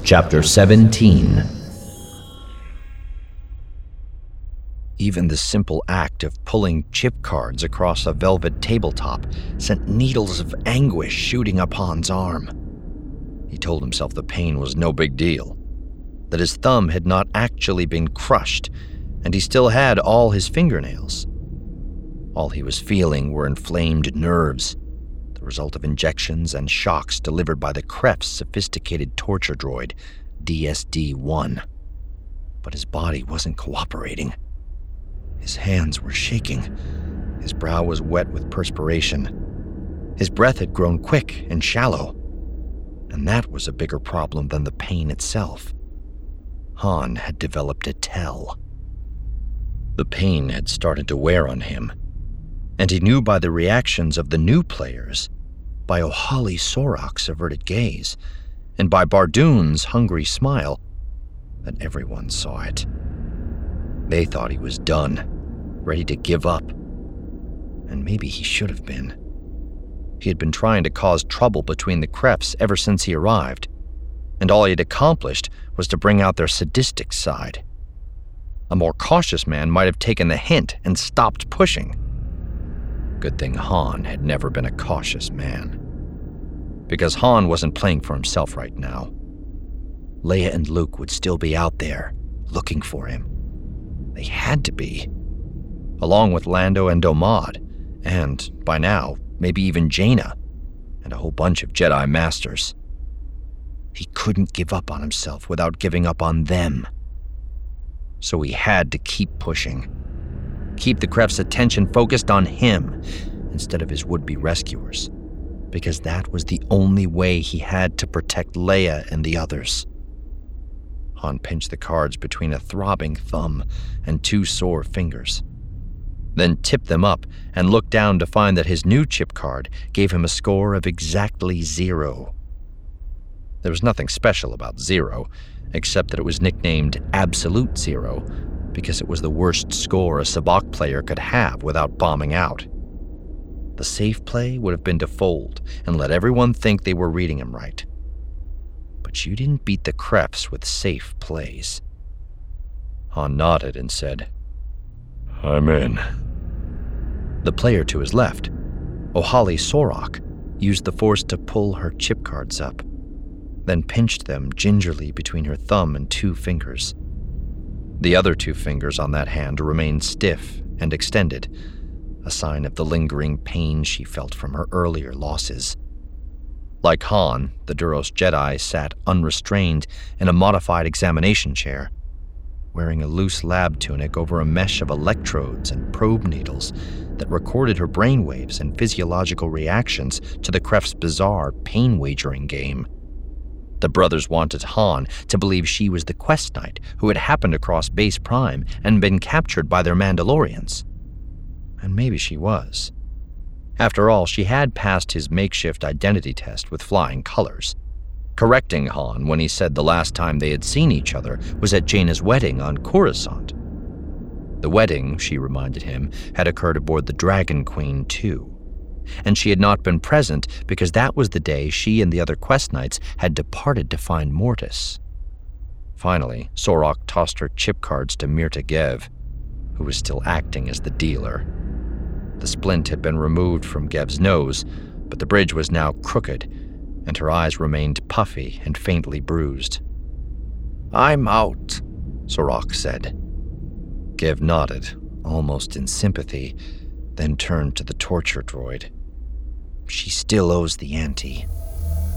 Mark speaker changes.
Speaker 1: Chapter 17.
Speaker 2: Even the simple act of pulling chip cards across a velvet tabletop sent needles of anguish shooting up Han's arm. He told himself the pain was no big deal, that his thumb had not actually been crushed, and he still had all his fingernails. All he was feeling were inflamed nerves, the result of injections and shocks delivered by the Kreff's sophisticated torture droid, DSD-1. But his body wasn't cooperating. His hands were shaking. His brow was wet with perspiration. His breath had grown quick and shallow. And that was a bigger problem than the pain itself. Han had developed a tell. The pain had started to wear on him, and he knew by the reactions of the new players, by Ohali Sorok's averted gaze, and by Bardoon's hungry smile, that everyone saw it. They thought he was done, ready to give up. And maybe he should have been. He had been trying to cause trouble between the Kreffs ever since he arrived, and all he had accomplished was to bring out their sadistic side. A more cautious man might have taken the hint and stopped pushing. Good thing Han had never been a cautious man. Because Han wasn't playing for himself right now. Leia and Luke would still be out there, looking for him. They had to be. Along with Lando and Domad, and, by now, maybe even Jaina, and a whole bunch of Jedi Masters. He couldn't give up on himself without giving up on them. So he had to keep pushing. Keep the Kreff's attention focused on him instead of his would-be rescuers, because that was the only way he had to protect Leia and the others. Han pinched the cards between a throbbing thumb and two sore fingers, then tipped them up and looked down to find that his new chip card gave him a score of exactly 0. There was nothing special about 0, except that it was nicknamed Absolute Zero because it was the worst score a Sabacc player could have without bombing out. The safe play would have been to fold and let everyone think they were reading him right. But you didn't beat the Kreffs with safe plays. Han nodded and said, "I'm in." The player to his left, Ohali Sorok, used the Force to pull her chip cards up, then pinched them gingerly between her thumb and two fingers. The other two fingers on that hand remained stiff and extended, a sign of the lingering pain she felt from her earlier losses. Like Han, the Duros Jedi sat unrestrained in a modified examination chair, wearing a loose lab tunic over a mesh of electrodes and probe needles that recorded her brainwaves and physiological reactions to the Kreff's bizarre pain-wagering game. The brothers wanted Han to believe she was the Quest Knight who had happened across Base Prime and been captured by their Mandalorians. And maybe she was. After all, she had passed his makeshift identity test with flying colors, correcting Han when he said the last time they had seen each other was at Jaina's wedding on Coruscant. The wedding, she reminded him, had occurred aboard the Dragon Queen too, and she had not been present because that was the day she and the other Quest Knights had departed to find Mortis. Finally, Sorok tossed her chip cards to Mirta Gev, who was still acting as the dealer. The splint had been removed from Gev's nose, but the bridge was now crooked, and her eyes remained puffy and faintly bruised. "I'm out," Sorok said. Gev nodded, almost in sympathy, then turned to the torture droid. "She still owes the ante."